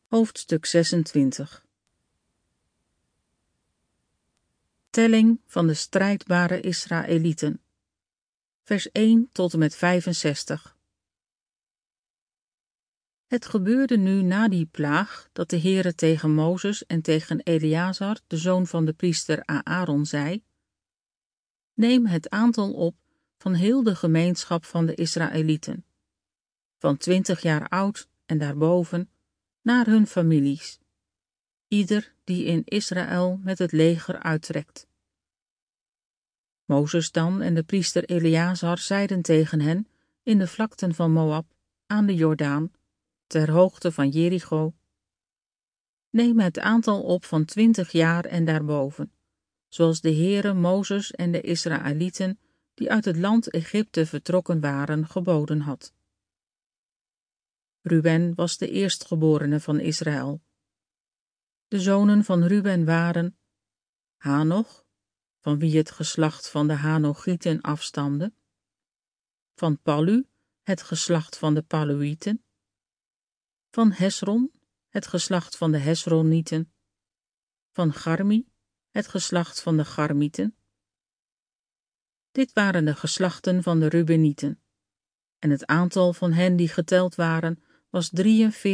Hoofdstuk 26. Telling van de strijdbare Israëlieten. Vers 1 tot en met 65. Het gebeurde nu na die plaag dat de Heere tegen Mozes en tegen Eleazar, de zoon van de priester Aaron, zei: Neem het aantal op van heel de gemeenschap van de Israëlieten, van 20 jaar oud en daarboven, naar hun families, ieder die in Israël met het leger uittrekt. Mozes dan en de priester Eleazar zeiden tegen hen in de vlakten van Moab, aan de Jordaan, ter hoogte van Jericho: Neem het aantal op van 20 jaar en daarboven, zoals de Heere Mozes en de Israëlieten die uit het land Egypte vertrokken waren geboden had. Ruben was de eerstgeborene van Israël. De zonen van Ruben waren Hanoch, van wie het geslacht van de Hanochieten afstamde, van Pallu, het geslacht van de Palluïten, van Hesron, het geslacht van de Hesronieten, van Garmi, het geslacht van de Garmieten. Dit waren de geslachten van de Rubenieten, en het aantal van hen die geteld waren was 43.730.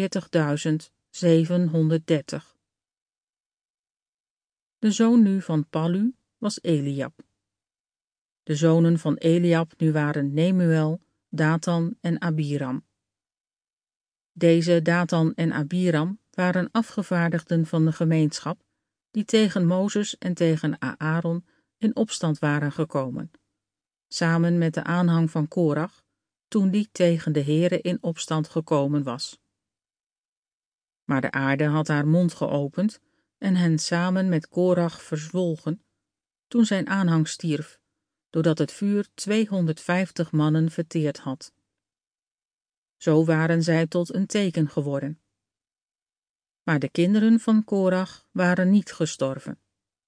De zoon nu van Pallu was Eliab. De zonen van Eliab nu waren Nemuel, Datan en Abiram. Deze Datan en Abiram waren afgevaardigden van de gemeenschap die tegen Mozes en tegen Aaron in opstand waren gekomen, samen met de aanhang van Korach, toen die tegen de Heere in opstand gekomen was. Maar de aarde had haar mond geopend en hen samen met Korach verzwolgen, toen zijn aanhang stierf, doordat het vuur 250 mannen verteerd had. Zo waren zij tot een teken geworden. Maar de kinderen van Korach waren niet gestorven.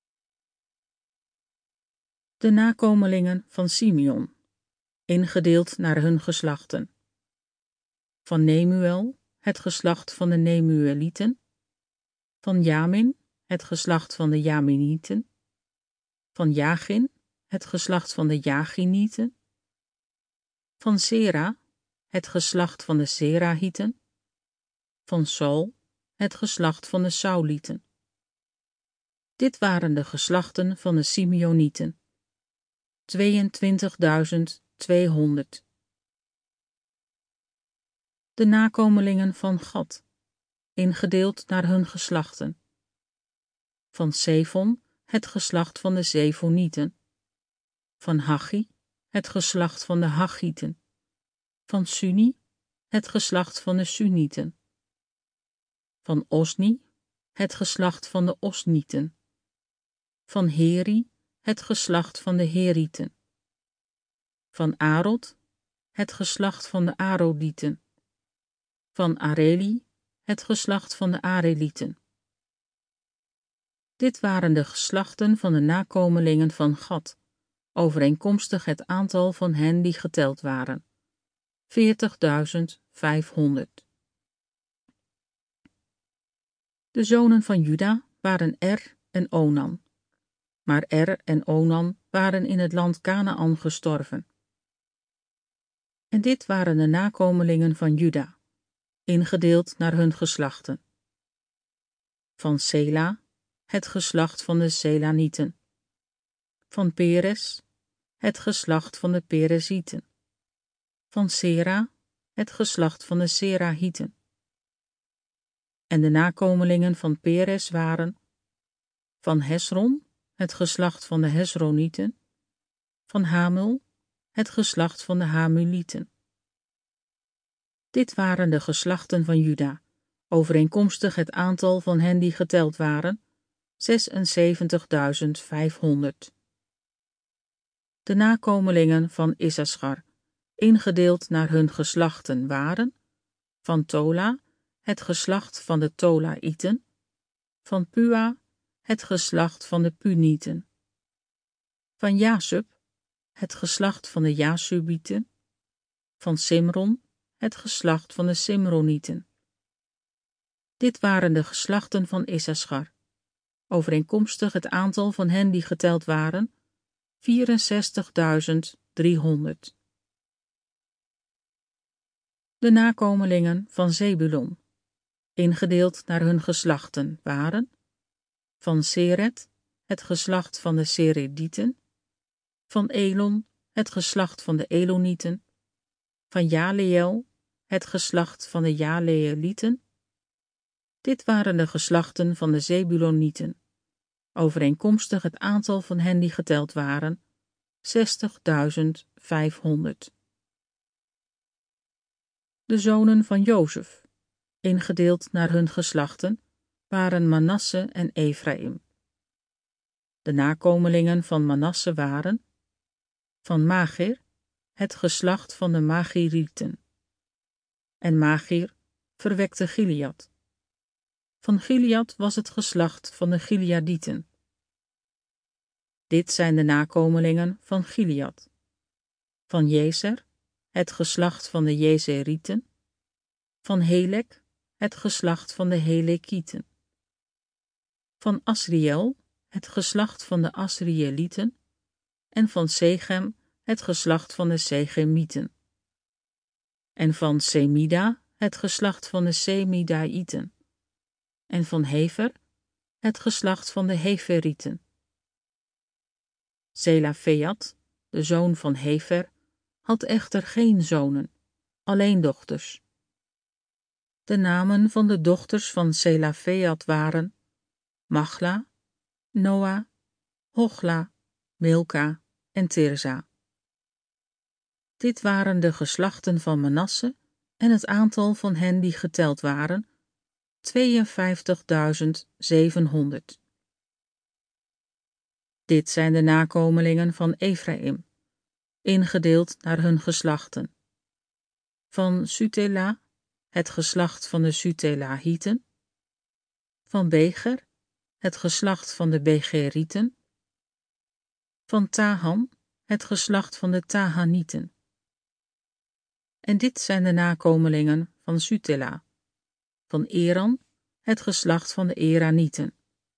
De nakomelingen van Simeon, ingedeeld naar hun geslachten. Van Nemuel, het geslacht van de Nemuelieten. Van Jamin, het geslacht van de Jaminieten. Van Jachin, het geslacht van de Jachinieten. Van Sera, het geslacht van de Serahieten. Van Saul, het geslacht van de Saulieten. Dit waren de geslachten van de Simeonieten. 22.200. De nakomelingen van Gad, ingedeeld naar hun geslachten. Van Sefon, het geslacht van de Sefonieten. Van Hachi, het geslacht van de Hachieten. Van Suni, het geslacht van de Sunieten. Van Osni, het geslacht van de Osnieten. Van Heri, het geslacht van de Herieten. Van Arod, het geslacht van de Arodieten. Van Areli, het geslacht van de Arelieten. Dit waren de geslachten van de nakomelingen van Gad, overeenkomstig het aantal van hen die geteld waren: 40.500. De zonen van Juda waren Er en Onan. Maar Er en Onan waren in het land Kanaan gestorven. En dit waren de nakomelingen van Juda, ingedeeld naar hun geslachten. Van Sela, het geslacht van de Selanieten. Van Peres, het geslacht van de Perezieten. Van Sera, het geslacht van de Serahieten. En de nakomelingen van Peres waren van Hesron, het geslacht van de Hesronieten. Van Hamul, het geslacht van de Hamulieten. Dit waren de geslachten van Juda, overeenkomstig het aantal van hen die geteld waren: 76.500. De nakomelingen van Issaschar, ingedeeld naar hun geslachten, waren van Tola, het geslacht van de Tolaïten. Van Pua, het geslacht van de Punieten. Van Jasub, het geslacht van de Jasubieten. Van Simron, het geslacht van de Simronieten. Dit waren de geslachten van Issaschar, overeenkomstig het aantal van hen die geteld waren, 64.300. De nakomelingen van Zebulon, ingedeeld naar hun geslachten, waren van Seret, het geslacht van de Seredieten, van Elon, het geslacht van de Elonieten, van Jaleel, het geslacht van de Jaleelieten. Dit waren de geslachten van de Zebulonieten, overeenkomstig het aantal van hen die geteld waren, 60.500. De zonen van Jozef, ingedeeld naar hun geslachten, waren Manasse en Efraïm. De nakomelingen van Manasse waren van Magir, het geslacht van de Magirieten. En Magir verwekte Gilead. Van Gilead was het geslacht van de Gileadieten. Dit zijn de nakomelingen van Gilead. Van Jezer, het geslacht van de Jezerieten. Van Helek, het geslacht van de Helekieten. Van Asriel, het geslacht van de Asrielieten. En van Sechem, het geslacht van de Sechemieten. En van Semida, het geslacht van de Semidaïten. En van Hefer, het geslacht van de Heferieten. Zelafeat, de zoon van Hefer, had echter geen zonen, alleen dochters. De namen van de dochters van Zelafeat waren Machla, Noah, Hogla, Milka en Tirza. Dit waren de geslachten van Manasse en het aantal van hen die geteld waren, 52.700. Dit zijn de nakomelingen van Efraïm, ingedeeld naar hun geslachten. Van Sutela, het geslacht van de Sutelahieten. Van Beger, het geslacht van de Begerieten. Van Tahan, het geslacht van de Tahanieten. En dit zijn de nakomelingen van Sutela. Van Eran, het geslacht van de Eranieten.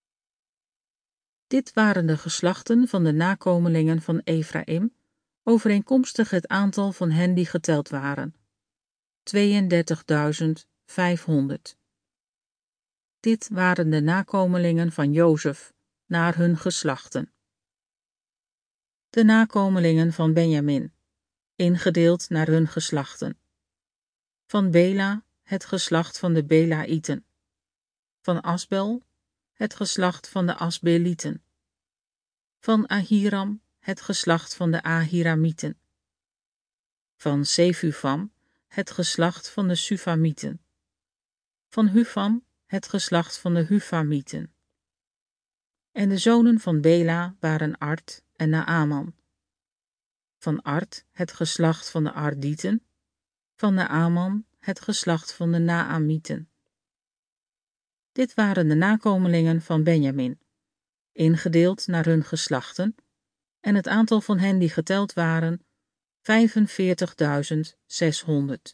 Dit waren de geslachten van de nakomelingen van Efraïm, overeenkomstig het aantal van hen die geteld waren, 32.500. Dit waren de nakomelingen van Jozef, naar hun geslachten. De nakomelingen van Benjamin, ingedeeld naar hun geslachten. Van Bela, het geslacht van de Belaïten. Van Asbel, het geslacht van de Asbelieten. Van Ahiram, het geslacht van de Ahiramieten. Van Sefufam, het geslacht van de Sufamieten. Van Hufam, het geslacht van de Hufamieten. En de zonen van Bela waren Ard en Naaman. Van Ard, het geslacht van de Ardieten. Van Naaman, het geslacht van de Naamieten. Dit waren de nakomelingen van Benjamin, ingedeeld naar hun geslachten, en het aantal van hen die geteld waren, 45.600.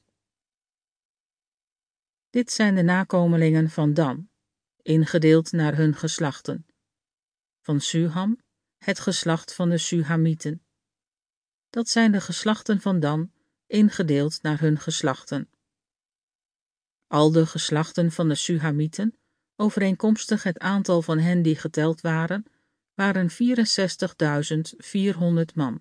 Dit zijn de nakomelingen van Dan, ingedeeld naar hun geslachten. Van Suham, het geslacht van de Suhamieten. Dat zijn de geslachten van Dan, ingedeeld naar hun geslachten. Al de geslachten van de Suhamieten, overeenkomstig het aantal van hen die geteld waren, waren 64.400 man.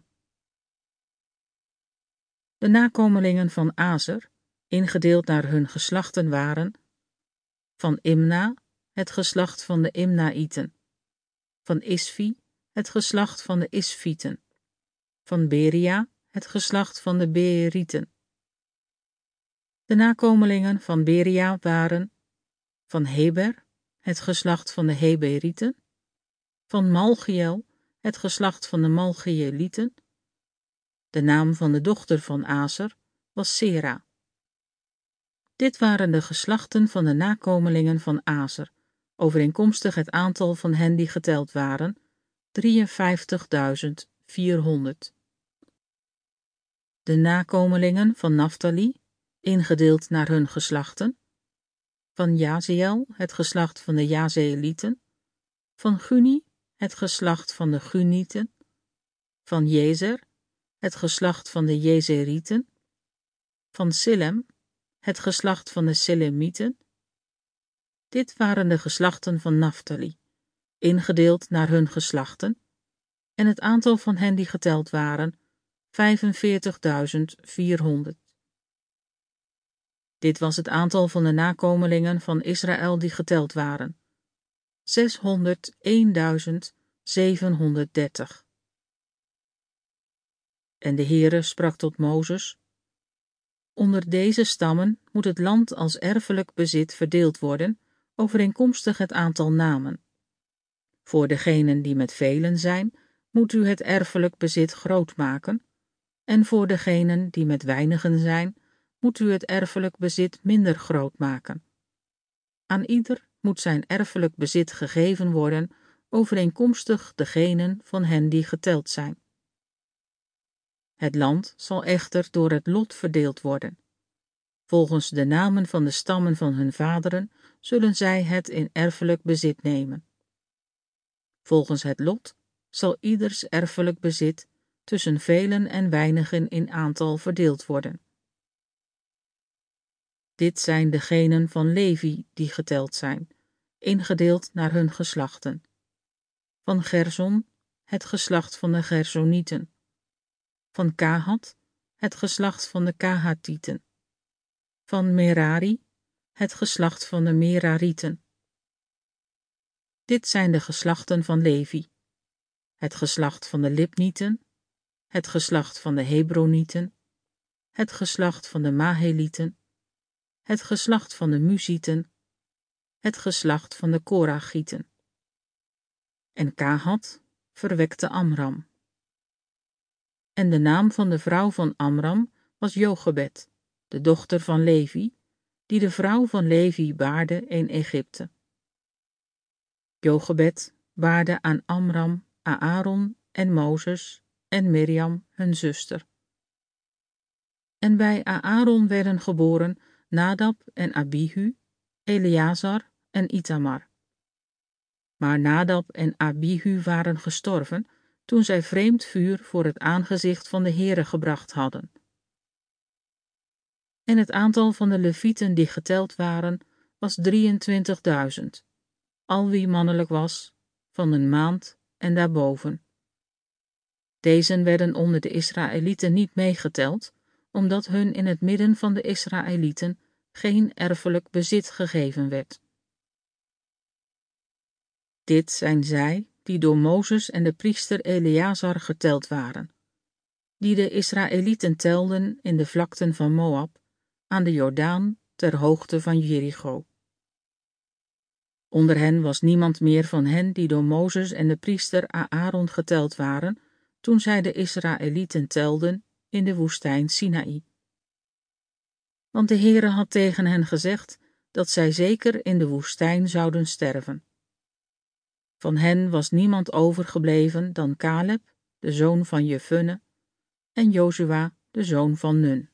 De nakomelingen van Azer, ingedeeld naar hun geslachten waren, van Imna, het geslacht van de Imnaïten. Van Isvi, het geslacht van de Isvieten. Van Beria, het geslacht van de Beerieten. De nakomelingen van Beria waren van Heber, het geslacht van de Heberieten. Van Malchiel, het geslacht van de Malchielieten. De naam van de dochter van Azer was Sera. Dit waren de geslachten van de nakomelingen van Azer, overeenkomstig het aantal van hen die geteld waren, 53.400. De nakomelingen van Naftali, ingedeeld naar hun geslachten. van Jazeel, het geslacht van de Jazeelieten, van Guni, het geslacht van de Gunieten, van Jezer, het geslacht van de Jezerieten, van Silem, het geslacht van de Silemieten. Dit waren de geslachten van Naftali, ingedeeld naar hun geslachten, en het aantal van hen die geteld waren, 45.400. Dit was het aantal van de nakomelingen van Israël die geteld waren, 601.730. En de Heere sprak tot Mozes: onder deze stammen moet het land als erfelijk bezit verdeeld worden, overeenkomstig het aantal namen. Voor degenen die met velen zijn, moet u het erfelijk bezit groot maken, en voor degenen die met weinigen zijn, moet u het erfelijk bezit minder groot maken. Aan ieder moet zijn erfelijk bezit gegeven worden, overeenkomstig degenen van hen die geteld zijn. Het land zal echter door het lot verdeeld worden. Volgens de namen van de stammen van hun vaderen zullen zij het in erfelijk bezit nemen. Volgens het lot zal ieders erfelijk bezit tussen velen en weinigen in aantal verdeeld worden. Dit zijn degenen van Levi die geteld zijn, ingedeeld naar hun geslachten. Van Gerson, het geslacht van de Gersonieten. Van Kahat, het geslacht van de Kahatieten. Van Merari, het geslacht van de Merarieten. Dit zijn de geslachten van Levi: het geslacht van de Libnieten, het geslacht van de Hebronieten, het geslacht van de Mahelieten, het geslacht van de Muzieten, het geslacht van de Korachieten. En Kahat verwekte Amram. En de naam van de vrouw van Amram was Jochebed, de dochter van Levi, die de vrouw van Levi baarde in Egypte. Jochebed baarde aan Amram, Aaron en Mozes en Mirjam hun zuster. En bij Aaron werden geboren Nadab en Abihu, Eleazar en Itamar. Maar Nadab en Abihu waren gestorven toen zij vreemd vuur voor het aangezicht van de Heere gebracht hadden. En het aantal van de Levieten die geteld waren, was 23.000, al wie mannelijk was, van een maand en daarboven. Deze werden onder de Israëlieten niet meegeteld, omdat hun in het midden van de Israëlieten geen erfelijk bezit gegeven werd. Dit zijn zij die door Mozes en de priester Eleazar geteld waren, die de Israëlieten telden in de vlakten van Moab, aan de Jordaan ter hoogte van Jericho. Onder hen was niemand meer van hen die door Mozes en de priester Aaron geteld waren, toen zij de Israëlieten telden in de woestijn Sinaï. Want de Heere had tegen hen gezegd dat zij zeker in de woestijn zouden sterven. Van hen was niemand overgebleven dan Caleb, de zoon van Jefunne, en Jozua, de zoon van Nun.